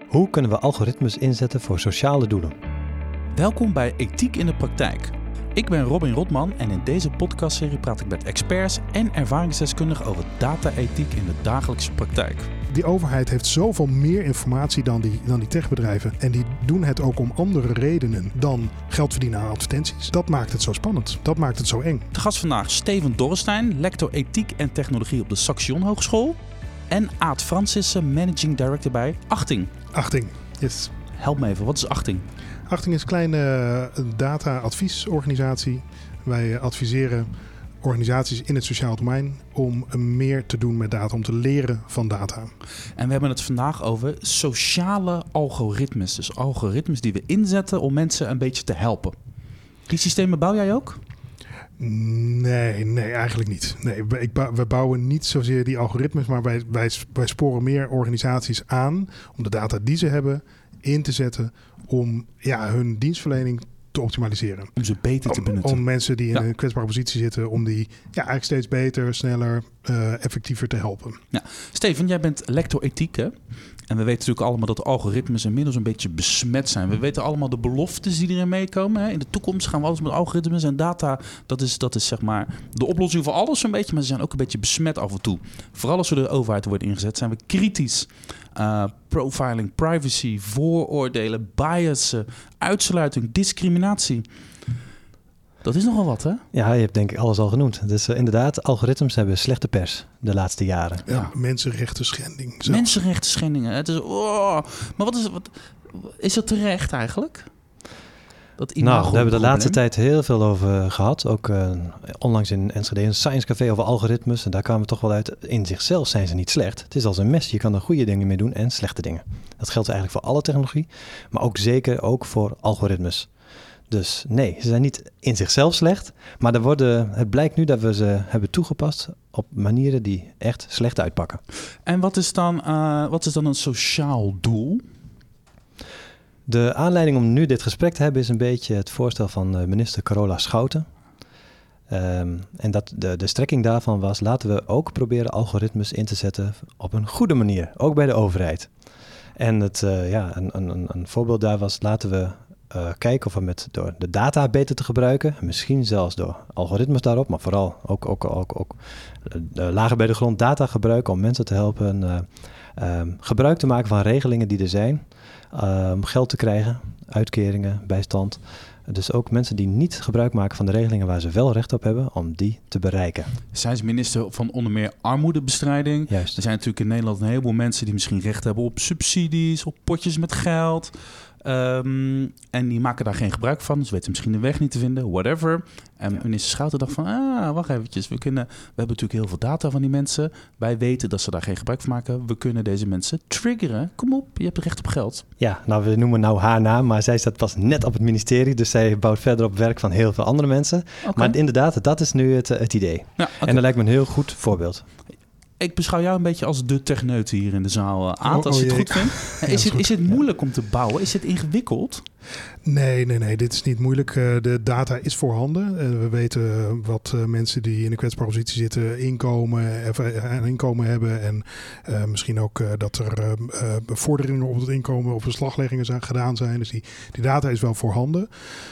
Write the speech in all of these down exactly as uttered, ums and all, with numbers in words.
Hoe kunnen we algoritmes inzetten voor sociale doelen? Welkom bij Ethiek in de Praktijk. Ik ben Robin Rotman en in deze podcastserie praat ik met experts en ervaringsdeskundigen over data-ethiek in de dagelijkse praktijk. Die overheid heeft zoveel meer informatie dan die, dan die techbedrijven. En die doen het ook om andere redenen dan geld verdienen aan advertenties. Dat maakt het zo spannend. Dat maakt het zo eng. De gast vandaag Steven Dorrestein, lector ethiek en technologie op de Saxion Hogeschool. En Aad Francissen, managing director bij Achting. Achting, yes. Help me even, wat is Achting? Achting is een kleine data-adviesorganisatie. Wij adviseren organisaties in het sociaal domein om meer te doen met data, om te leren van data. En we hebben het vandaag over sociale algoritmes. Dus algoritmes die we inzetten om mensen een beetje te helpen. Die systemen bouw jij ook? Nee, nee, eigenlijk niet. Nee, ik, we bouwen niet zozeer die algoritmes, maar wij, wij, wij sporen meer organisaties aan om de data die ze hebben in te zetten om ja, hun dienstverlening te optimaliseren. Om ze beter te benutten. Om, om mensen die in ja. een kwetsbare positie zitten, om die ja, eigenlijk steeds beter, sneller, uh, effectiever te helpen. Ja. Steven, jij bent lector ethiek, hè? En we weten natuurlijk allemaal dat algoritmes inmiddels een beetje besmet zijn. We weten allemaal de beloftes die erin meekomen. Hè? In de toekomst gaan we alles met algoritmes en data. Dat is, dat is zeg maar de oplossing voor alles een beetje. Maar ze zijn ook een beetje besmet af en toe. Vooral als we door de overheid worden ingezet, zijn we kritisch. Uh, profiling, privacy, vooroordelen, biasen, uitsluiting, discriminatie. Dat is nogal wat, hè? Ja, je hebt denk ik alles al genoemd. Dus uh, inderdaad, algoritmes hebben slechte pers de laatste jaren. Ja, ja. Mensenrechten schending. Zelfs. Mensenrechten schendingen. Het is, oh, maar wat is, wat, is dat terecht eigenlijk? Dat nou, daar hebben we de laatste tijd heel veel over gehad. Ook uh, onlangs in Enschede een science café over algoritmes. En daar kwamen we toch wel uit. In zichzelf zijn ze niet slecht. Het is als een mes. Je kan er goede dingen mee doen en slechte dingen. Dat geldt eigenlijk voor alle technologie. Maar ook zeker ook voor algoritmes. Dus nee, ze zijn niet in zichzelf slecht. Maar er worden, het blijkt nu dat we ze hebben toegepast op manieren die echt slecht uitpakken. En wat is dan, uh, wat is dan een sociaal doel? De aanleiding om nu dit gesprek te hebben is een beetje het voorstel van minister Carola Schouten. Um, en dat de, de strekking daarvan was, laten we ook proberen algoritmes in te zetten op een goede manier, ook bij de overheid. En het, uh, ja, een, een, een voorbeeld daar was, laten we uh, kijken of we met, door de data beter te gebruiken, misschien zelfs door algoritmes daarop, maar vooral ook, ook, ook, ook uh, lager bij de grond data gebruiken om mensen te helpen uh, um, gebruik te maken van regelingen die er zijn. Uh, om geld te krijgen, uitkeringen, bijstand. Dus ook mensen die niet gebruik maken van de regelingen waar ze wel recht op hebben, om die te bereiken. Zij is minister van onder meer armoedebestrijding. Juist. Er zijn natuurlijk in Nederland een heleboel mensen die misschien recht hebben op subsidies, op potjes met geld. Um, en die maken daar geen gebruik van. Ze weten misschien de weg niet te vinden, whatever. En ja. minister Schouten dacht van, ah, wacht eventjes. We, kunnen, we hebben natuurlijk heel veel data van die mensen. Wij weten dat ze daar geen gebruik van maken. We kunnen deze mensen triggeren. Kom op, je hebt recht op geld. Ja, nou we noemen nou haar naam, maar zij staat pas net op het ministerie. Dus zij bouwt verder op werk van heel veel andere mensen. Okay. Maar inderdaad, dat is nu het, het idee. Ja, okay. En dat lijkt me een heel goed voorbeeld. Ik beschouw jou een beetje als de techneut hier in de zaal. Aad, als oh, je het oh, goed vindt. Ja, is, het, is het moeilijk om te bouwen? Is het ingewikkeld? Nee, nee, nee. Dit is niet moeilijk. De data is voorhanden. We weten wat mensen die in een kwetsbare positie zitten inkomen, en inkomen hebben. En uh, misschien ook uh, dat er uh, vorderingen op het inkomen of beslagleggingen zijn, gedaan zijn. Dus die, die data is wel voorhanden.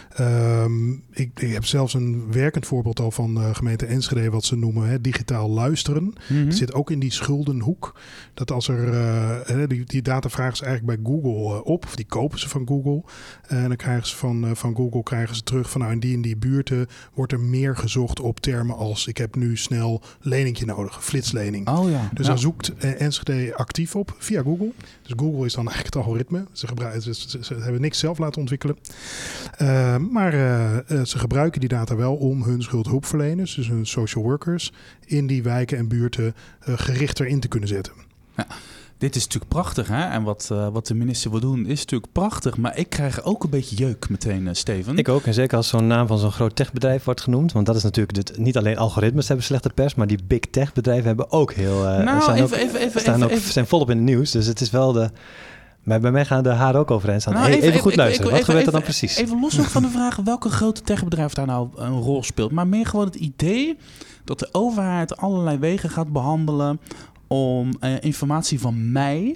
Um, ik, ik heb zelfs een werkend voorbeeld al van uh, gemeente Enschede, wat ze noemen hè, digitaal luisteren. Mm-hmm. Het zit ook in die schuldenhoek. Dat als er uh, die, die data vragen ze eigenlijk bij Google uh, op, of die kopen ze van Google. En dan krijgen ze van, uh, van Google krijgen ze terug van nou in die en die buurten wordt er meer gezocht op termen als ik heb nu snel leningje nodig, flitslening. Oh ja. Dus ja. dan zoekt uh, Enschede actief op via Google. Dus Google is dan eigenlijk het algoritme. Ze, gebruiken, ze, ze, ze hebben niks zelf laten ontwikkelen. Uh, maar uh, uh, ze gebruiken die data wel om hun schuldhulpverleners, dus hun social workers, in die wijken en buurten uh, gerichter in te kunnen zetten. Ja. Dit is natuurlijk prachtig, hè? En wat, uh, wat de minister wil doen is natuurlijk prachtig. Maar ik krijg ook een beetje jeuk meteen, uh, Steven. Ik ook. En zeker als zo'n naam van zo'n groot techbedrijf wordt genoemd. Want dat is natuurlijk... Dit, niet alleen algoritmes hebben slechte pers, maar die big tech bedrijven hebben ook heel... Uh, nou, zijn even, ook, even, even, staan even, ook, even. zijn volop in het nieuws. Dus het is wel de... Maar bij mij gaan de haren ook overeind staan. Nou, hey, even, even goed ik, luisteren. ik, Wat even, gebeurt er dan even, precies? Even los nog van de vraag welke grote techbedrijf daar nou een rol speelt. Maar meer gewoon het idee dat de overheid allerlei wegen gaat behandelen om uh, informatie van mij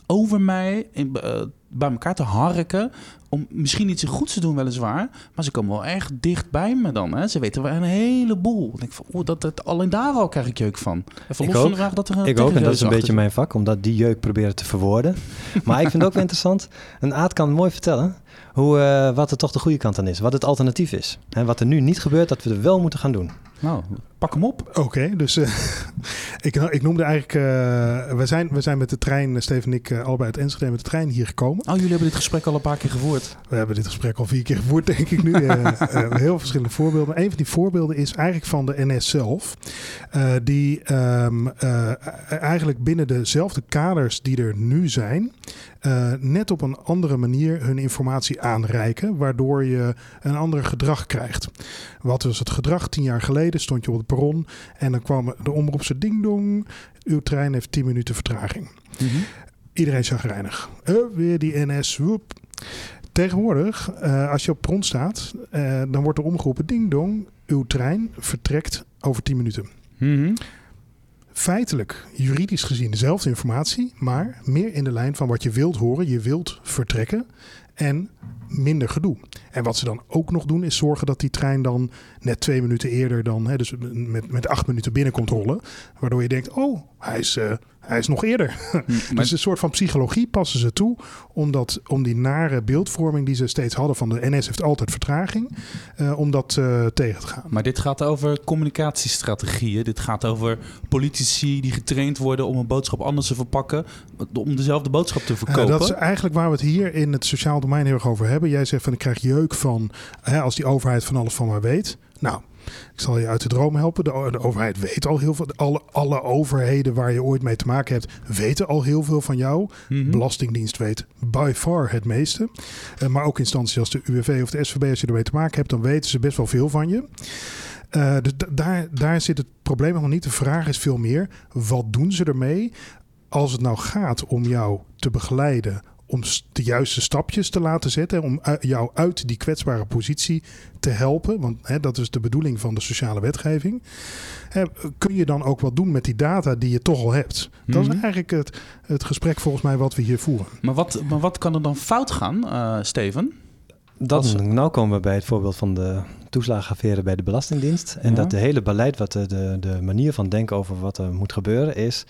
over mij in, uh, bij elkaar te harken. Om misschien niet zo goed te doen, weliswaar. Maar ze komen wel echt dicht bij me dan. Hè? Ze weten wel een heleboel. Ik denk van, oh, dat, dat, alleen daar al krijg ik jeuk van. Even los van de vraag dat er een Ik ook, en dat is een beetje zit. mijn vak. Om dat die jeuk proberen te verwoorden. Maar ik vind het ook wel interessant. Een Aad kan mooi vertellen. Hoe, uh, wat er toch de goede kant aan is. Wat het alternatief is. En wat er nu niet gebeurt, dat we er wel moeten gaan doen. Nou, pak hem op. Oké, okay, dus uh, ik, ik noemde eigenlijk... Uh, we, zijn, we zijn met de trein, Steven en ik, uh, allebei uit Enschede met de trein hier gekomen. Oh, jullie hebben dit gesprek al een paar keer gevoerd. We hebben dit gesprek al vier keer gevoerd, denk ik nu. Uh, uh, heel verschillende voorbeelden. Een van die voorbeelden is eigenlijk van de N S zelf. Uh, die um, uh, eigenlijk binnen dezelfde kaders die er nu zijn... Uh, net op een andere manier hun informatie aanreiken, waardoor je een ander gedrag krijgt. Wat was het gedrag? Tien jaar geleden stond je op het perron en dan kwam de omroep zo ding dong. Uw trein heeft tien minuten vertraging. Mm-hmm. Iedereen chagrijnig. Uh, weer die N S. Woep. Tegenwoordig, uh, als je op perron staat, uh, dan wordt er omgeroepen ding dong. Uw trein vertrekt over tien minuten. Mm-hmm. Feitelijk, juridisch gezien dezelfde informatie, maar meer in de lijn van wat je wilt horen. Je wilt vertrekken en minder gedoe. En wat ze dan ook nog doen is zorgen dat die trein dan net twee minuten eerder dan, hè, dus met, met acht minuten binnenkomt rollen. Waardoor je denkt, oh, hij is, uh, hij is nog eerder. Maar... Dus een soort van psychologie passen ze toe, omdat, om die nare beeldvorming die ze steeds hadden van de N S heeft altijd vertraging, uh, om dat uh, tegen te gaan. Maar dit gaat over communicatiestrategieën. Dit gaat over politici die getraind worden om een boodschap anders te verpakken, om dezelfde boodschap te verkopen. Uh, dat is eigenlijk waar we het hier in het sociaal domein heel erg over hebben. Jij zegt van ik krijg jeuk van hè, als die overheid van alles van mij weet. Nou, ik zal je uit de droom helpen. De, de overheid weet al heel veel. Alle, alle overheden waar je ooit mee te maken hebt, weten al heel veel van jou. Mm-hmm. Belastingdienst weet by far het meeste. Uh, maar ook instanties als de U W V of de S V B, als je ermee te maken hebt, dan weten ze best wel veel van je. Uh, dus d- daar, daar zit het probleem nog niet. De vraag is veel meer, wat doen ze ermee als het nou gaat om jou te begeleiden, om de juiste stapjes te laten zetten, om jou uit die kwetsbare positie te helpen, want hè, dat is de bedoeling van de sociale wetgeving. Hè, kun je dan ook wat doen met die data die je toch al hebt? Dat mm-hmm. is eigenlijk het, het gesprek volgens mij wat we hier voeren. Maar wat, maar wat kan er dan fout gaan, uh, Steven? Dat, Als... Nou komen we bij het voorbeeld van de toeslagenaffaire bij de Belastingdienst. En ja. dat de hele beleid, wat de, de, de manier van denken over wat er moet gebeuren is,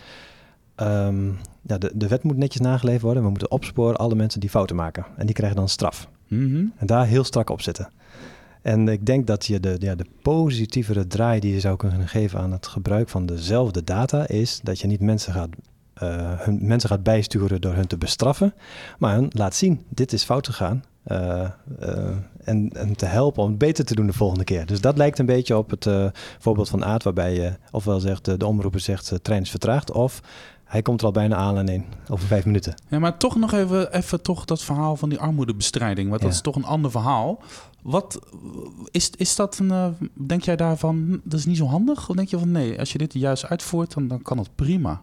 Um, ja, de, de wet moet netjes nageleefd worden. We moeten opsporen alle mensen die fouten maken. En die krijgen dan straf. Mm-hmm. En daar heel strak op zitten. En ik denk dat je de, ja, de positievere draai die je zou kunnen geven aan het gebruik van dezelfde data is dat je niet mensen gaat, uh, hun, mensen gaat bijsturen door hun te bestraffen, maar hun laat zien, dit is fout gegaan. Uh, uh, en, en te helpen om het beter te doen de volgende keer. Dus dat lijkt een beetje op het uh, voorbeeld van Aad, waarbij je ofwel zegt, uh, de omroeper zegt, de trein is vertraagd, of hij komt er al bijna aan en in, over vijf minuten. Ja, maar toch nog even, even toch dat verhaal van die armoedebestrijding, want dat ja. is toch een ander verhaal. Wat is, is dat een, uh, denk jij daarvan, dat is niet zo handig? Of denk je van nee, als je dit juist uitvoert, dan, dan kan het prima?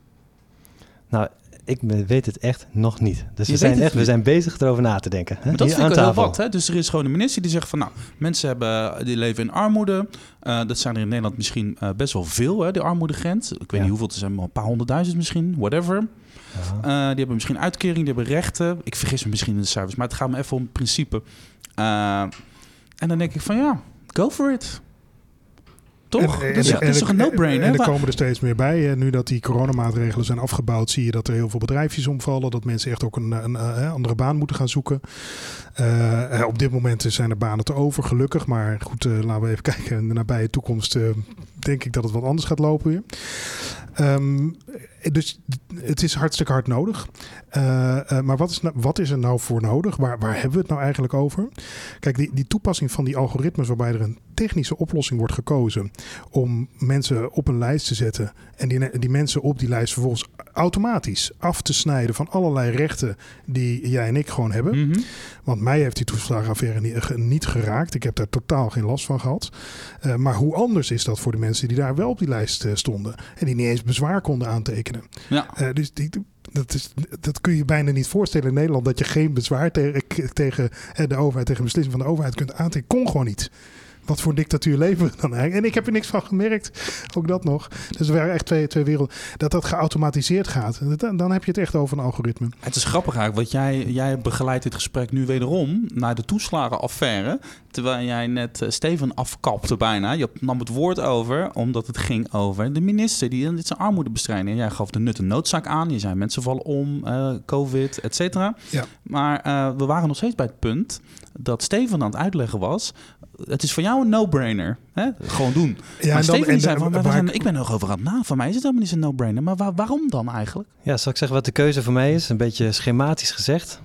Nou, ik weet het echt nog niet. Dus we zijn, echt, we zijn bezig erover na te denken. Hè? Maar dat Hier vind ik aan heel tafel. wat. Hè? Dus er is gewoon een minister die zegt van, nou, mensen hebben, die leven in armoede. Uh, dat zijn er in Nederland misschien uh, best wel veel, hè, de armoedegrens. Ik weet ja. niet hoeveel, het zijn, maar een paar honderdduizend misschien, whatever. Uh, die hebben misschien uitkering, die hebben rechten. Ik vergis me misschien in de cijfers, maar het gaat me even om het principe. Uh, en dan denk ik van, ja, go for it. Toch? En, dus en, het is toch een no-brainer? En er komen er steeds meer bij. Nu dat die coronamaatregelen zijn afgebouwd, zie je dat er heel veel bedrijfjes omvallen. Dat mensen echt ook een, een, een andere baan moeten gaan zoeken. Uh, op dit moment zijn er banen te over, gelukkig. Maar goed, uh, laten we even kijken. In de nabije toekomst uh, denk ik dat het wat anders gaat lopen weer. Um, dus het is hartstikke hard nodig. Uh, uh, maar wat is, nou, wat is er nou voor nodig? Waar, waar hebben we het nou eigenlijk over? Kijk, die, die toepassing van die algoritmes waarbij er een technische oplossing wordt gekozen om mensen op een lijst te zetten en die, die mensen op die lijst vervolgens automatisch af te snijden van allerlei rechten die jij en ik gewoon hebben. Mm-hmm. Want mij heeft die toeslagenaffaire niet, niet geraakt. Ik heb daar totaal geen last van gehad. Uh, maar hoe anders is dat voor de mensen die daar wel op die lijst uh, stonden en die niet eens bezwaar konden aantekenen? Ja. Uh, dus die, dat, is, dat kun je bijna niet voorstellen in Nederland, dat je geen bezwaar te, tegen de overheid, tegen een beslissing van de overheid kunt aantekenen. Kon gewoon niet. wat voor dictatuur leven we dan eigenlijk? En ik heb er niks van gemerkt, ook dat nog. Dus er waren echt twee, twee werelden. Dat dat geautomatiseerd gaat, dan, dan heb je het echt over een algoritme. Het is grappig eigenlijk, want jij, jij begeleidt dit gesprek nu wederom naar de toeslagenaffaire. Terwijl jij net uh, Steven afkapte bijna. Je nam het woord over, omdat het ging over de minister die dit zijn armoedebestrijding. Jij gaf de nut en noodzaak aan. Je zei mensen vallen om, uh, COVID, et cetera. Ja. Maar uh, we waren nog steeds bij het punt dat Steven aan het uitleggen was. Het is voor jou een no-brainer. Hè? Gewoon doen. Ja, maar en dan, Steven en, zei van, waar, waar zijn, ik, ik ben er nog over aan het na. Voor mij is het helemaal niet zo'n no-brainer. Maar waar, waarom dan eigenlijk? Ja, zal ik zeggen wat de keuze voor mij is? Een beetje schematisch gezegd.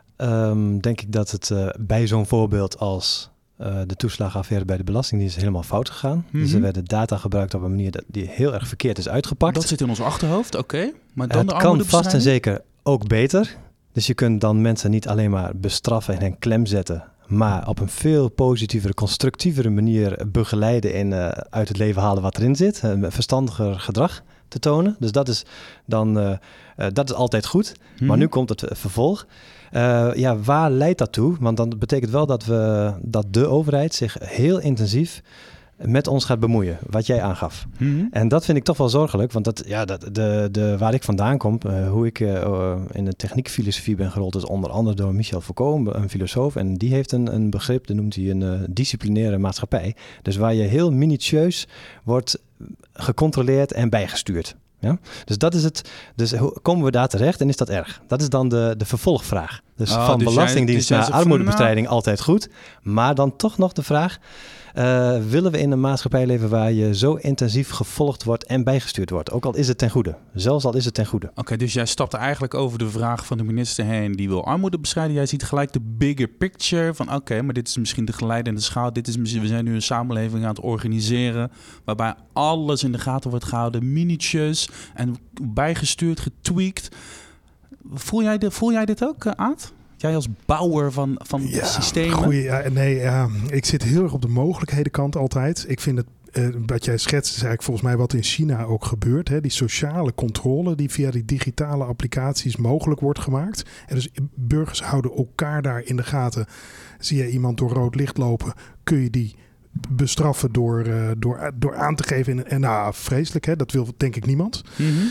Um, denk ik dat het uh, bij zo'n voorbeeld als uh, de toeslagenaffaire bij de Belastingdienst helemaal fout gegaan. Mm-hmm. Dus er werden data gebruikt op een manier die heel erg verkeerd is uitgepakt. Dat zit in ons achterhoofd, oké. Okay. Maar dan het de kan vast en zeker ook beter. Dus je kunt dan mensen niet alleen maar bestraffen en hen klem zetten, maar op een veel positievere, constructievere manier begeleiden en uh, uit het leven halen wat erin zit. Een verstandiger gedrag te tonen. Dus dat is dan uh, uh, dat is altijd goed. Hmm. Maar nu komt het vervolg. Uh, ja, waar leidt dat toe? Want dan betekent wel dat we dat de overheid zich heel intensief met ons gaat bemoeien, wat jij aangaf. Mm-hmm. En dat vind ik toch wel zorgelijk, want dat, ja, dat, de, de, waar ik vandaan kom, uh, hoe ik uh, in de techniekfilosofie ben gerold, is onder andere door Michel Foucault, een filosoof, en die heeft een, een begrip, dat noemt hij een uh, disciplinaire maatschappij. Dus waar je heel minutieus wordt gecontroleerd en bijgestuurd. Ja? Dus dat is het. Dus hoe komen we daar terecht en is dat erg? Dat is dan de, de vervolgvraag. Dus oh, van dus belastingdienst jij, dus naar armoedebestrijding nou... altijd goed. Maar dan toch nog de vraag, Uh, willen we in een maatschappij leven waar je zo intensief gevolgd wordt en bijgestuurd wordt? Ook al is het ten goede. Zelfs al is het ten goede. Oké, okay, dus jij stapt eigenlijk over de vraag van de minister heen die wil armoede bestrijden. Jij ziet gelijk de bigger picture van oké, okay, maar dit is misschien de geleidende schaal. Dit is misschien, we zijn nu een samenleving aan het organiseren waarbij alles in de gaten wordt gehouden, minutieus en bijgestuurd, getweakt. Voel jij, de, voel jij dit ook, uh, Aad? Jij als bouwer van, van ja, systemen? Goeie, ja, nee, ja, ik zit heel erg op de mogelijkhedenkant altijd. Ik vind het, uh, wat jij schetst, is eigenlijk volgens mij wat in China ook gebeurt. Hè? Die sociale controle die via die digitale applicaties mogelijk wordt gemaakt. En dus burgers houden elkaar daar in de gaten. Zie je iemand door rood licht lopen, kun je die bestraffen door, uh, door, door aan te geven. En, en nou, vreselijk, hè? Dat wil denk ik niemand. Mm-hmm.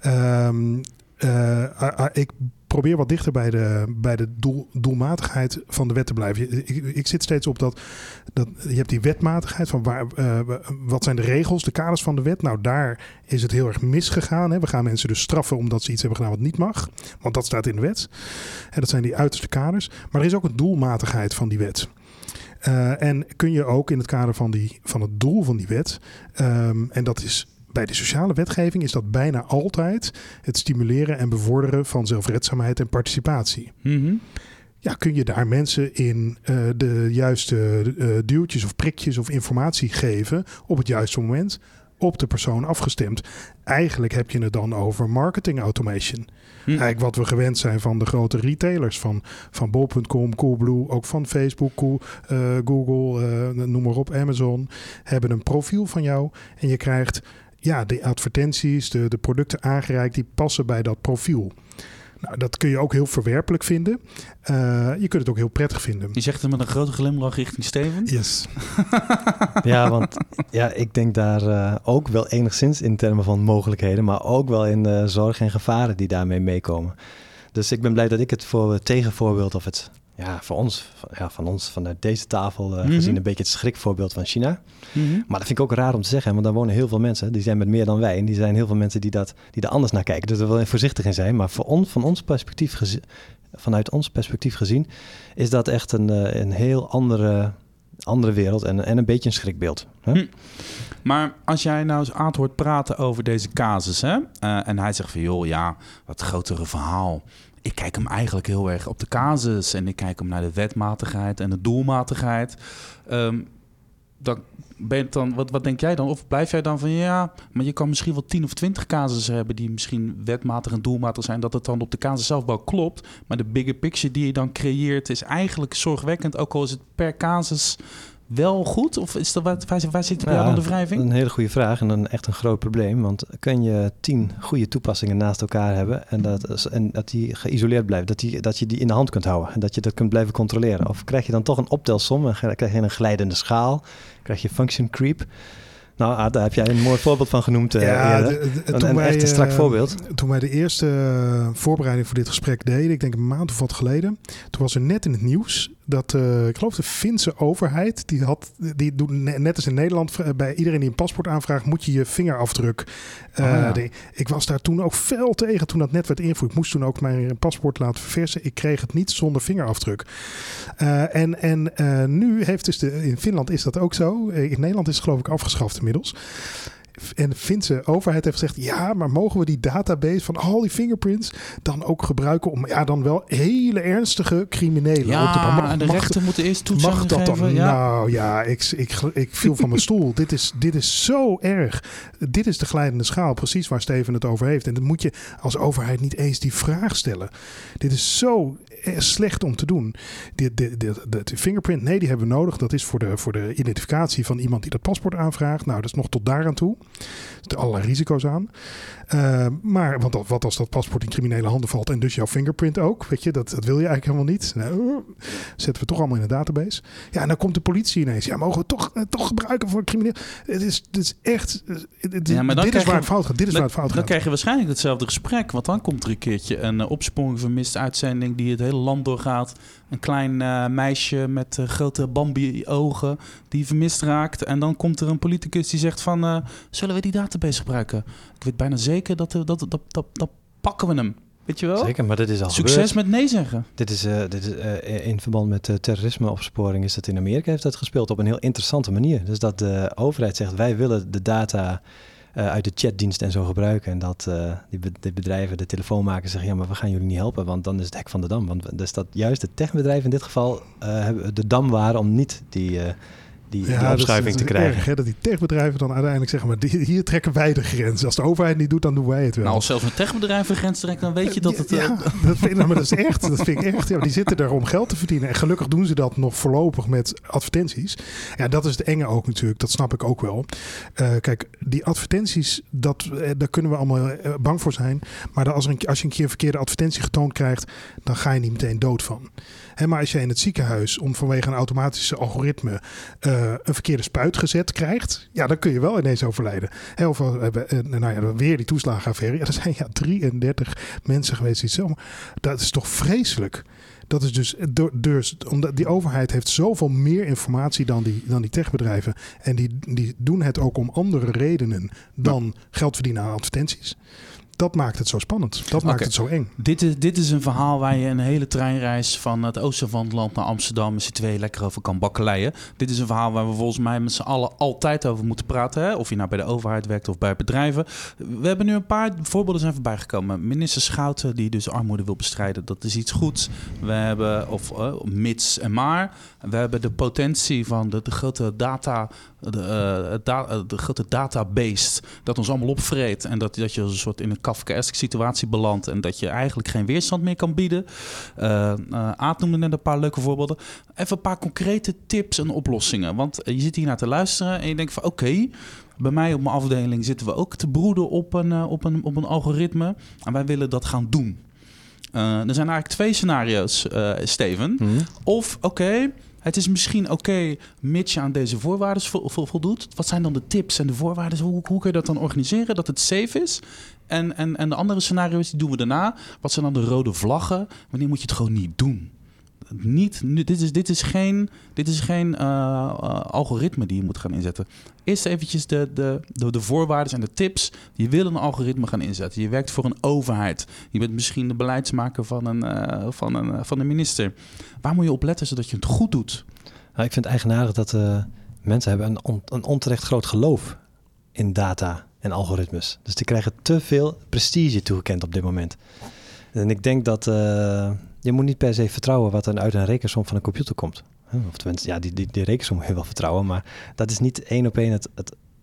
Um, uh, uh, uh, ik probeer wat dichter bij de, bij de doel, doelmatigheid van de wet te blijven. Ik, ik zit steeds op dat, dat... Je hebt die wetmatigheid van waar, uh, wat zijn de regels, de kaders van de wet. Nou, daar is het heel erg misgegaan. Hè. We gaan mensen dus straffen omdat ze iets hebben gedaan wat niet mag. Want dat staat in de wet. En dat zijn die uiterste kaders. Maar er is ook een doelmatigheid van die wet. Uh, en kun je ook in het kader van, die, van het doel van die wet... Um, en dat is... Bij de sociale wetgeving is dat bijna altijd het stimuleren en bevorderen van zelfredzaamheid en participatie. Mm-hmm. Ja, kun je daar mensen in uh, de juiste uh, duwtjes of prikjes of informatie geven op het juiste moment, op de persoon afgestemd. Eigenlijk heb je het dan over marketing automation. Hm. Eigenlijk wat we gewend zijn van de grote retailers. Van, van bol punt com, Coolblue, ook van Facebook, Cool, uh, Google, uh, noem maar op, Amazon. Hebben een profiel van jou en je krijgt... Ja, de advertenties, de, de producten aangereikt die passen bij dat profiel. Nou, dat kun je ook heel verwerpelijk vinden. Uh, je kunt het ook heel prettig vinden. Je zegt het met een grote glimlach richting Steven? Yes. Ja, want ja, ik denk daar uh, ook wel enigszins in termen van mogelijkheden, maar ook wel in uh, zorg en gevaren die daarmee meekomen. Dus ik ben blij dat ik het voor het tegenvoorbeeld of het... Ja, voor ons, ja, van ons vanuit deze tafel uh, mm-hmm. gezien een beetje het schrikvoorbeeld van China. Mm-hmm. Maar dat vind ik ook raar om te zeggen, want daar wonen heel veel mensen. Die zijn met meer dan wij. En die zijn heel veel mensen die, dat, die er anders naar kijken. Dus daar wil je voorzichtig in zijn. Maar voor ons, van ons perspectief gezi- vanuit ons perspectief gezien, is dat echt een, uh, een heel andere, andere wereld en, en een beetje een schrikbeeld. Hè? Hm. Maar als jij nou eens Aad hoort praten over deze casus, hè? Uh, en hij zegt van, joh, ja, wat grotere verhaal. Ik kijk hem eigenlijk heel erg op de casus en ik kijk hem naar de wetmatigheid en de doelmatigheid. Um, dan ben je dan, wat, wat denk jij dan? Of blijf jij dan van ja, maar je kan misschien wel tien of twintig casussen hebben die misschien wetmatig en doelmatig zijn, dat het dan op de casus zelf wel klopt. Maar de bigger picture die je dan creëert is eigenlijk zorgwekkend, ook al is het per casus wel goed? Of is dat, waar, waar zit bij Ja, dan de wrijving? Een hele goede vraag en een, echt een groot probleem. Want kun je tien goede toepassingen naast elkaar hebben en dat, en dat die geïsoleerd blijven, dat, die, dat je die in de hand kunt houden en dat je dat kunt blijven controleren? Of krijg je dan toch een optelsom en krijg je een glijdende schaal? Krijg je function creep? Nou, ah, daar heb jij een mooi voorbeeld van genoemd. Uh, ja, de, de, een, een wij, echt een strak uh, voorbeeld. Toen wij de eerste uh, voorbereiding voor dit gesprek deden, ik denk een maand of wat geleden, toen was er net in het nieuws dat, uh, ik geloof de Finse overheid, die had, die doet net als in Nederland, bij iedereen die een paspoort aanvraagt, moet je je vingerafdruk. Uh, oh ja. de, ik was daar toen ook fel tegen toen dat net werd ingevoerd. Ik moest toen ook mijn paspoort laten verversen. Ik kreeg het niet zonder vingerafdruk. Uh, en en uh, nu heeft dus de, in Finland is dat ook zo. In Nederland is het geloof ik afgeschaft inmiddels. En de Finse overheid heeft gezegd, ja, maar mogen we die database van al die fingerprints dan ook gebruiken om, ja, dan wel hele ernstige criminelen ja, op te pakken. Ja, en de rechter moeten eerst toetsen mag dat geven, dan? Ja. Nou ja, ik, ik, ik viel van mijn stoel. Dit is, dit is zo erg. Dit is de glijdende schaal, precies waar Steven het over heeft. En dan moet je als overheid niet eens die vraag stellen. Dit is zo slecht om te doen. De, de, de, de, de fingerprint, nee, die hebben we nodig. Dat is voor de, voor de identificatie van iemand die dat paspoort aanvraagt. Nou, dat is nog tot daaraan toe. Er zitten allerlei risico's aan. Uh, maar want dat, wat als dat paspoort in criminele handen valt en dus jouw fingerprint ook? Weet je, dat, dat wil je eigenlijk helemaal niet. Nou, zetten we toch allemaal in een database. Ja, en dan komt de politie ineens. Ja, mogen we toch, uh, toch gebruiken voor crimineel? Het is, het is echt... Het, ja, maar dit is waar je, het fout gaat. Dit is dan, waar het fout dan gaat. krijg je waarschijnlijk hetzelfde gesprek. Want dan komt er een keertje een uh, opsporing vermist uitzending die het hele land doorgaat. Een klein uh, meisje met uh, grote Bambi-ogen die vermist raakt. En dan komt er een politicus die zegt van... Uh, zullen we die database gebruiken? Ik weet bijna zeker dat dat, dat, dat, dat, dat pakken we hem. Weet je wel? Zeker, maar dit is al Succes gebeurd. met nee zeggen. Dit is, uh, dit is uh, in verband met uh, terrorismeopsporing is dat in Amerika heeft dat gespeeld op een heel interessante manier. Dus dat de overheid zegt, wij willen de data uh, uit de chatdienst en zo gebruiken. En dat uh, die, be- die bedrijven, de telefoonmakers zeggen, ja, maar we gaan jullie niet helpen, want dan is het hek van de dam. Want dus dat juist de techbedrijven in dit geval uh, hebben de dam waren om niet die... Uh, Die, ja, die opschuiving dat is, te dat is krijgen. Erg, hè, dat die techbedrijven dan uiteindelijk zeggen, maar die, hier trekken wij de grens. Als de overheid niet doet, dan doen wij het wel. Nou, als zelfs een techbedrijf een grens trekt, dan weet je dat het... Ja, ja dat, vind, nou, maar dat is echt. Dat vind ik echt. Ja, die zitten er om geld te verdienen. En gelukkig doen ze dat nog voorlopig met advertenties. Ja, dat is het enge ook natuurlijk. Dat snap ik ook wel. Uh, kijk, die advertenties, dat, daar kunnen we allemaal uh, bang voor zijn. Maar als, er een, als je een keer een verkeerde advertentie getoond krijgt, dan ga je niet meteen dood van. Hè, maar als je in het ziekenhuis om vanwege een automatische algoritme uh, een verkeerde spuit gezet krijgt, ja, dan kun je wel ineens overlijden. Hè, of uh, uh, nou ja, weer die toeslagenaffaire. Ja, er zijn ja drieëndertig mensen geweest die zo. Dat is toch vreselijk. Dat is dus, dus omdat die overheid heeft zoveel meer informatie dan die, dan die techbedrijven. En die, die doen het ook om andere redenen dan ja. geld verdienen aan advertenties. Dat maakt het zo spannend. Dat maakt okay. het zo eng. Dit is, dit is een verhaal waar je een hele treinreis van het oosten van het land naar Amsterdam met z'n tweeën lekker over kan bakkeleien. Dit is een verhaal waar we volgens mij met z'n allen altijd over moeten praten. Hè? Of je nou bij de overheid werkt of bij bedrijven. We hebben nu een paar voorbeelden zijn voorbij gekomen. Minister Schouten die dus armoede wil bestrijden. Dat is iets goeds. We hebben, of uh, mits en maar. We hebben de potentie van de, de grote data... De, uh, da, de grote database dat ons allemaal opvreet en dat, dat je als een soort in een Kafkaeske situatie belandt en dat je eigenlijk geen weerstand meer kan bieden. Uh, uh, Aad noemde net een paar leuke voorbeelden. Even een paar concrete tips en oplossingen. Want je zit hier naar te luisteren en je denkt van oké, okay, bij mij op mijn afdeling zitten we ook te broeden op een, uh, op een, op een algoritme en wij willen dat gaan doen. Uh, er zijn eigenlijk twee scenario's, uh, Steven. Hmm. Of oké, okay, het is misschien oké, okay, mits je aan deze voorwaarden vo- vo- voldoet. Wat zijn dan de tips en de voorwaarden? Hoe, hoe kun je dat dan organiseren, dat het safe is? En, en, en de andere scenario's, die doen we daarna. Wat zijn dan de rode vlaggen? Wanneer moet je het gewoon niet doen? Niet, nu, dit, is, dit is geen, dit is geen uh, uh, algoritme die je moet gaan inzetten. Eerst eventjes de, de, de, de voorwaarden en de tips. Je wil een algoritme gaan inzetten. Je werkt voor een overheid. Je bent misschien de beleidsmaker van een, uh, van een, uh, van een minister. Waar moet je op letten zodat je het goed doet? Nou, ik vind het eigenaardig dat uh, mensen hebben een, on, een onterecht groot geloof in data en algoritmes. Dus die krijgen te veel prestige toegekend op dit moment. En ik denk dat... Uh, Je moet niet per se vertrouwen wat er uit een rekensom van een computer komt. Of tenminste, ja, die, die, die rekensom moet je wel vertrouwen, maar dat is niet één op één het, het,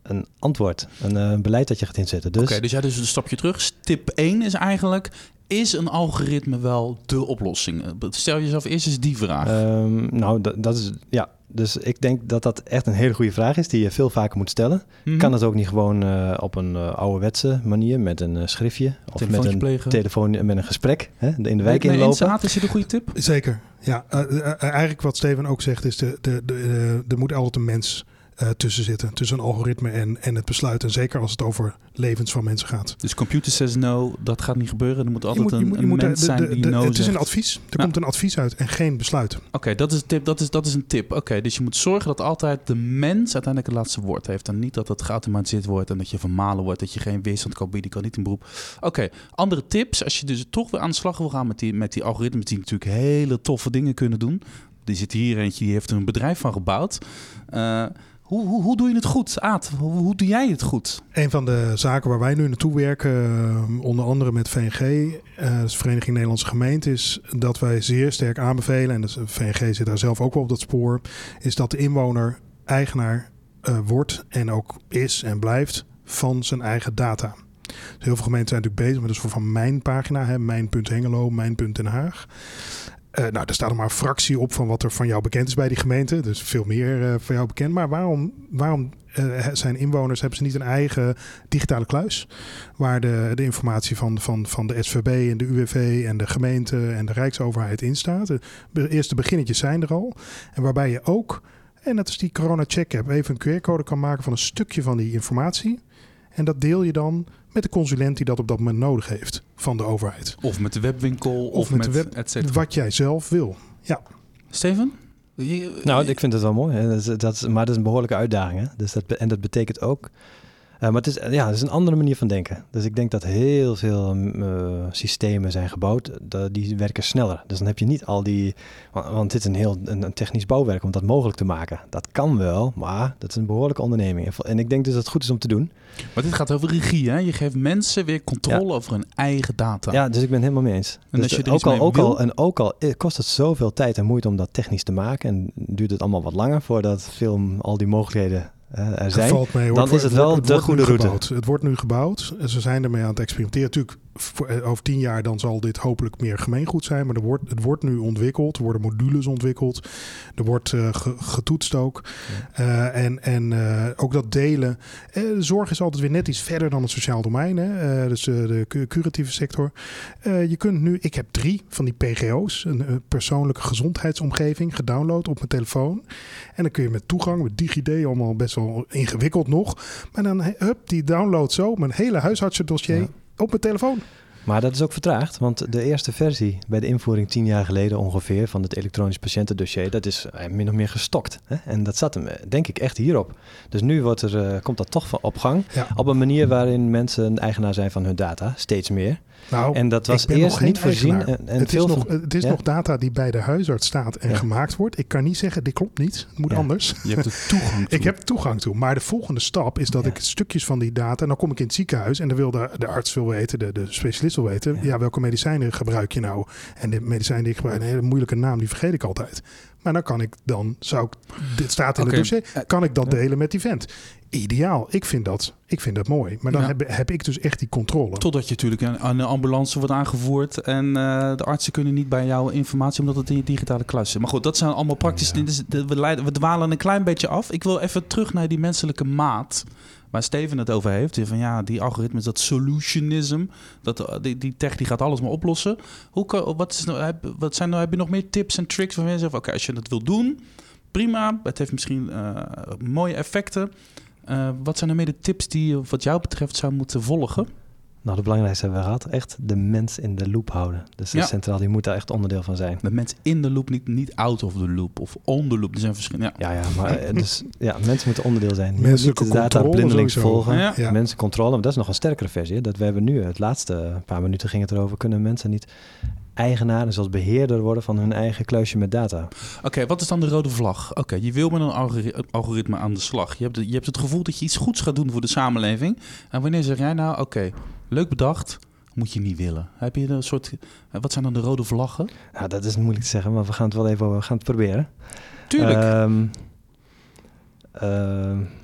een antwoord, een uh, beleid dat je gaat inzetten. Dus, Oké, okay, dus jij dus een stapje terug. Tip één is eigenlijk, is een algoritme wel de oplossing? Stel jezelf eerst eens die vraag. Um, nou, d- dat is, ja. Dus ik denk dat dat echt een hele goede vraag is die je veel vaker moet stellen. Mm-hmm. Kan het ook niet gewoon uh, op een uh, ouderwetse manier met een uh, schriftje of met een plegen. telefoon met een gesprek hè, in de wijk nee, inlopen? Nee, is dit een goede tip? Zeker. Ja, uh, uh, eigenlijk wat Steven ook zegt is de, de, de, uh, er moet altijd een mens Uh, tussen zitten. Tussen een algoritme en, en het besluit. En zeker als het over levens van mensen gaat. Dus computer says no, dat gaat niet gebeuren. Er moet altijd moet, een, moet, een moet, mens de, zijn de, die de, no Het zegt. is een advies. Er ja. komt een advies uit en geen besluit. Oké, okay, dat is een tip. Dat is, dat is een tip. Oké, okay, dus je moet zorgen dat altijd de mens uiteindelijk het laatste woord heeft. En niet dat het geautomatiseerd wordt en dat je vermalen wordt. Dat je geen weerstand kan bieden. Die kan niet in beroep. Oké, okay, andere tips. Als je dus toch weer aan de slag wil gaan met die, met die algoritmes die natuurlijk hele toffe dingen kunnen doen. Die zit hier eentje, die heeft er een bedrijf van gebouwd. Uh, Hoe, hoe, hoe doe je het goed, Aad? Hoe, hoe doe jij het goed? Een van de zaken waar wij nu naartoe werken, uh, onder andere met V N G, uh, dus Vereniging Nederlandse Gemeenten, is dat wij zeer sterk aanbevelen, en dus V N G zit daar zelf ook wel op dat spoor, is dat de inwoner eigenaar uh, wordt en ook is en blijft van zijn eigen data. Dus heel veel gemeenten zijn natuurlijk bezig met een soort van mijn pagina, hè, mijn punt Hengelo, mijn punt Den Haag. Uh, nou, er staat er maar een fractie op van wat er van jou bekend is bij die gemeente. Dus veel meer uh, van jou bekend. Maar waarom, waarom uh, zijn inwoners, hebben ze niet een eigen digitale kluis? Waar de, de informatie van, van, van de S V B en de U W V en de gemeente en de Rijksoverheid in staat. De eerste beginnetjes zijn er al. En waarbij je ook, en dat is die corona check-app, even een Q R-code kan maken van een stukje van die informatie. En dat deel je dan met de consulent die dat op dat moment nodig heeft van de overheid. Of met de webwinkel. Of, of met, met de web, et cetera. Wat jij zelf wil. Ja. Steven? Je, nou, ik vind het wel mooi. Hè. Dat is, dat is, maar dat is een behoorlijke uitdaging. Hè. Dus dat, en dat betekent ook... Uh, maar het is, ja, het is een andere manier van denken. Dus ik denk dat heel veel uh, systemen zijn gebouwd, dat, die werken sneller. Dus dan heb je niet al die... Want, want dit is een heel een, een technisch bouwwerk om dat mogelijk te maken. Dat kan wel, maar dat is een behoorlijke onderneming. En ik denk dus dat het goed is om te doen. Maar dit gaat over regie, hè? Je geeft mensen weer controle ja. over hun eigen data. Ja, dus ik ben het helemaal mee eens. En, dus als je ook, al, ook, wil... al, en ook al kost het zoveel tijd en moeite om dat technisch te maken en duurt het allemaal wat langer voordat film al die mogelijkheden... Uh, er zijn, valt mee, hoor. dan is het wel het de goede route. Gebouwd. Het wordt nu gebouwd. Ze zijn ermee aan het experimenteren. Natuurlijk, voor, over tien jaar dan zal dit hopelijk meer gemeengoed zijn. Maar er wordt, het wordt nu ontwikkeld. Er worden modules ontwikkeld. Er wordt uh, ge, getoetst ook. Ja. Uh, en en uh, ook dat delen. Uh, de zorg is altijd weer net iets verder dan het sociaal domein. Hè? Uh, dus uh, de curatieve sector. Uh, je kunt nu... Ik heb drie van die P G O's. Een, een persoonlijke gezondheidsomgeving gedownload op mijn telefoon. En dan kun je met toegang, met DigiD, allemaal best wel ingewikkeld nog. Maar dan, hup, die download zo, mijn hele huisartsendossier ja. op mijn telefoon. Maar dat is ook vertraagd, want de eerste versie bij de invoering tien jaar geleden ongeveer van het elektronisch patiëntendossier, dat is min of meer gestokt. Hè? En dat zat hem denk ik echt hierop. Dus nu wordt er, uh, komt dat toch op gang. Ja. Op een manier waarin mensen een eigenaar zijn van hun data, steeds meer. Nou, en dat was eerst niet voorzien. En, en het, veel is nog, van, het is ja? nog data die bij de huisarts staat en ja. gemaakt wordt. Ik kan niet zeggen, dit klopt niet. Het moet ja. anders. Je hebt er toegang toe. Ik heb toegang toe. Maar de volgende stap is dat ja. ik stukjes van die data... En dan kom ik in het ziekenhuis en dan wil de, de arts wil weten... De, de specialist wil weten... Ja. ja, welke medicijnen gebruik je nou? En de medicijnen die ik gebruik... Een hele moeilijke naam, die vergeet ik altijd. Maar dan kan ik dan... zou ik Dit staat in okay. het dossier. Kan ik dat delen met die vent? Ideaal. Ik vind dat, ik vind dat mooi. Maar dan ja. heb, heb ik dus echt die controle. Totdat je natuurlijk een, een ambulance wordt aangevoerd... en uh, de artsen kunnen niet bij jou informatie... omdat het in je digitale kluis zit. Maar goed, dat zijn allemaal praktische dingen. Ja. We, leiden, we dwalen een klein beetje af. Ik wil even terug naar die menselijke maat... waar Steven het over heeft. Van ja, die algoritmes, dat solutionism... Dat, die, die tech die gaat alles maar oplossen. Hoe, wat, is nou, wat zijn nou, heb je nog meer tips en tricks... waarvan je zegt, oké, okay, als je dat wil doen... prima, het heeft misschien uh, mooie effecten... Uh, wat zijn er meer de tips die je wat jou betreft zou moeten volgen? Nou, de belangrijkste hebben we gehad. Echt de mens in de loop houden. Dus ja. centraal, die moet daar echt onderdeel van zijn. De mens in de loop, niet, niet out of the loop of on the loop. Er zijn verschillende. Ja, ja, ja maar dus, ja, mensen moeten onderdeel zijn. Mensen niet de data blindelings volgen. Ja. Ja. Mensen controle, maar dat is nog een sterkere versie. Dat we hebben nu, het laatste paar minuten ging het erover, kunnen mensen niet eigenaar en zelfs beheerder worden van hun eigen kluisje met data. Oké, okay, wat is dan de rode vlag? Oké, okay, je wil met een algoritme, algoritme aan de slag. Je hebt, je hebt het gevoel dat je iets goeds gaat doen voor de samenleving. En wanneer zeg jij nou, oké, okay, leuk bedacht, moet je niet willen. Heb je een soort, wat zijn dan de rode vlaggen? Nou, dat is moeilijk te zeggen, maar we gaan het wel even we gaan het proberen. Tuurlijk. Um, uh,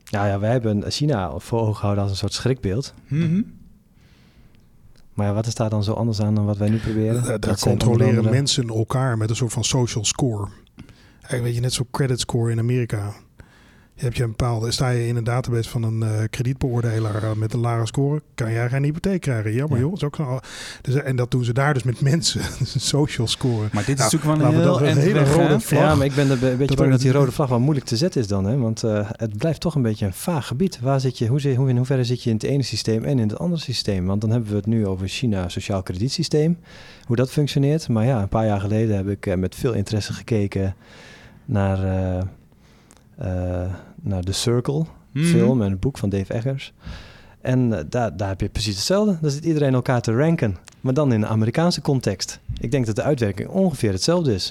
Ja, ja, wij hebben China voor ogen gehouden als een soort schrikbeeld. Mm-hmm. Maar ja, wat is daar dan zo anders aan dan wat wij nu proberen? Uh, daar Dat zijn controleren onder andere... mensen elkaar met een soort van social score. Eigenlijk weet je, net zo'n credit score in Amerika. Je hebt je een bepaalde, sta je in een database van een uh, kredietbeoordelaar uh, met een lage score, kan jij geen hypotheek krijgen. Jammer ja. joh. Is ook zo, dus, en dat doen ze daar dus met mensen. Dus een social score. Maar dit is nou, natuurlijk wel een heel een hele weg, rode hè? vlag. Ja, maar ik ben er een beetje dat bang dat die er- rode vlag wel moeilijk te zetten is dan. Hè? Want uh, het blijft toch een beetje een vaag gebied. Waar zit je, hoe, zit, hoe in hoeverre zit je in het ene systeem en in het andere systeem? Want dan hebben we het nu over China sociaal kredietsysteem. Hoe dat functioneert. Maar ja, een paar jaar geleden heb ik uh, met veel interesse gekeken naar... Uh, uh, naar The Circle, Mm-hmm. film en het boek van Dave Eggers. En uh, daar, daar heb je precies hetzelfde. Daar zit iedereen elkaar te ranken, maar dan in een Amerikaanse context. Ik denk dat de uitwerking ongeveer hetzelfde is.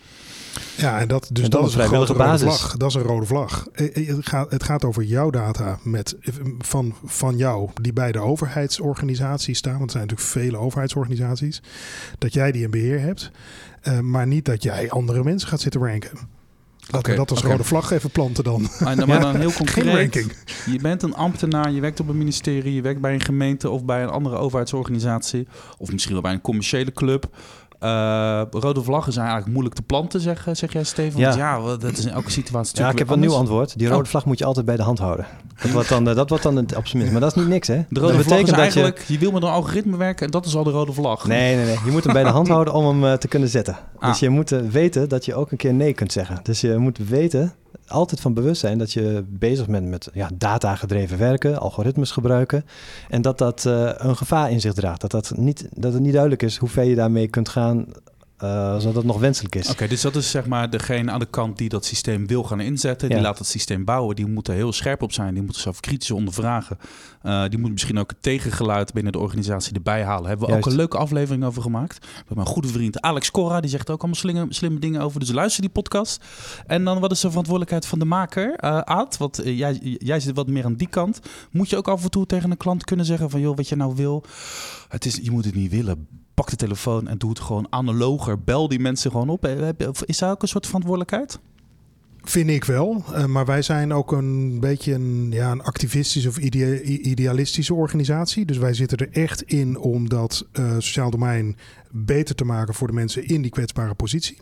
Ja, en dat, dus En dan dat op is een grote vrijwillige rode basis. vlag. Dat is een rode vlag. Eh, Het gaat, het gaat over jouw data met, van, van jou, die bij de overheidsorganisaties staan. Want er zijn natuurlijk vele overheidsorganisaties. Dat jij die in beheer hebt. Uh, maar niet dat jij andere mensen gaat zitten ranken. Laten Oké, we dat als oké. rode vlag even planten dan. Maar, dan- maar dan heel Geen concreet. ranking. Je bent een ambtenaar, je werkt op een ministerie, je werkt bij een gemeente of bij een andere overheidsorganisatie. Of misschien wel bij een commerciële club. Uh, rode vlaggen zijn eigenlijk moeilijk te planten, zeg, zeg jij, Steven? Want Ja. ja, dat is in elke situatie Ja, natuurlijk ik heb weer een nieuw anders. antwoord. Die rode Oh. vlag moet je altijd bij de hand houden. Dat wordt dan, uh, dat wordt dan het op zijn minst. Maar dat is niet niks, hè? De rode dat vlag is dat eigenlijk, je... je wil met een algoritme werken en dat is al de rode vlag. Je... Nee, nee, nee. Je moet hem bij de hand houden om hem uh, te kunnen zetten. Ah. Dus je moet uh, weten dat je ook een keer nee kunt zeggen. Dus je moet weten, altijd van bewust zijn dat je bezig bent met ja, data-gedreven werken, algoritmes gebruiken. En dat dat uh, een gevaar in zich draagt. Dat, dat, niet, dat het niet duidelijk is hoe ver je daarmee kunt gaan... Uh, zodat het nog wenselijk is. Oké, okay, dus dat is zeg maar degene aan de kant die dat systeem wil gaan inzetten. Ja. Die laat het systeem bouwen. Die moet er heel scherp op zijn. Die moet zelf kritisch ondervragen. Uh, die moet misschien ook het tegengeluid binnen de organisatie erbij halen. Daar hebben we Juist. ook een leuke aflevering over gemaakt. Met mijn goede vriend Alex Corra. Die zegt ook allemaal slimme, slimme dingen over. Dus luister die podcast. En dan wat is de verantwoordelijkheid van de maker? Uh, Aad, wat, uh, jij, jij zit wat meer aan die kant. Moet je ook af en toe tegen een klant kunnen zeggen van... joh, wat je nou wil, het is, je moet het niet willen. Pak de telefoon en doe het gewoon analoger. Bel die mensen gewoon op. Is daar ook een soort verantwoordelijkheid? Vind ik wel. Uh, maar wij zijn ook een beetje een, ja, een activistische of idea- idealistische organisatie. Dus wij zitten er echt in om dat uh, sociaal domein beter te maken voor de mensen in die kwetsbare positie.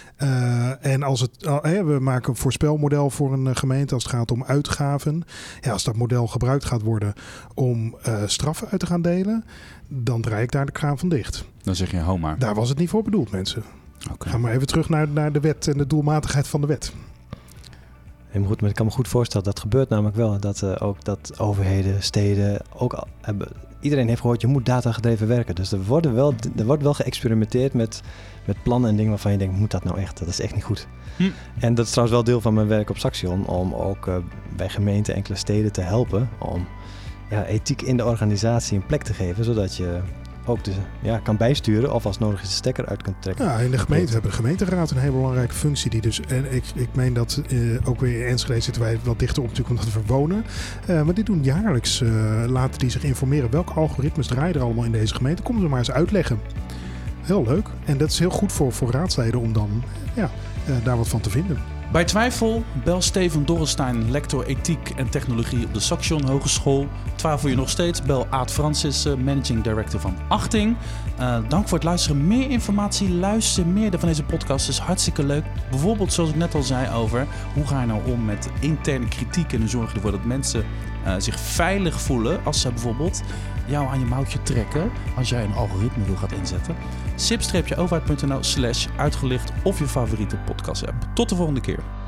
Uh, en als het, uh, we maken een voorspelmodel voor een uh, gemeente als het gaat om uitgaven. Ja, als dat model gebruikt gaat worden om uh, straffen uit te gaan delen, dan draai ik daar de kraan van dicht. Dan zeg je, hou maar. Daar was het niet voor bedoeld, mensen. Okay. Ga maar even terug naar, naar de wet en de doelmatigheid van de wet. Ja, maar goed, maar ik kan me goed voorstellen, dat gebeurt namelijk wel. Dat uh, ook dat overheden, steden, ook al, hebben, iedereen heeft gehoord, je moet datagedreven werken. Dus er, worden wel, er wordt wel geëxperimenteerd met, met plannen en dingen waarvan je denkt, moet dat nou echt? Dat is echt niet goed. Hm. En dat is trouwens wel deel van mijn werk op Saxion, om ook uh, bij gemeenten, enkele steden te helpen om ja, ethiek in de organisatie een plek te geven, zodat je ook de, ja, kan bijsturen of als nodig is de stekker uit kunt trekken. Ja, in de gemeente hebben de gemeenteraad een hele belangrijke functie. Die dus, en ik, ik meen dat uh, ook weer in Enschede zitten wij wat dichter op natuurlijk omdat we wonen. Uh, maar die doen jaarlijks, uh, laten die zich informeren welke algoritmes draaien er allemaal in deze gemeente. Kom ze maar eens uitleggen. Heel leuk. En dat is heel goed voor, voor raadsleden om dan ja, uh, daar wat van te vinden. Bij twijfel, bel Steven Dorrestein, lector ethiek en technologie op de Saxion Hogeschool. Twijfel je nog steeds, bel Aad Francis, managing director van Achting. Uh, dank voor het luisteren. Meer informatie, luister meer van deze podcast. is hartstikke leuk. Bijvoorbeeld, zoals ik net al zei over, hoe ga je nou om met interne kritiek en hoe zorg je ervoor dat mensen uh, zich veilig voelen als ze bijvoorbeeld jou aan je mouwtje trekken als jij een algoritme wil gaan inzetten. sip-overheid.nl slash uitgelicht of je favoriete podcast app. Tot de volgende keer.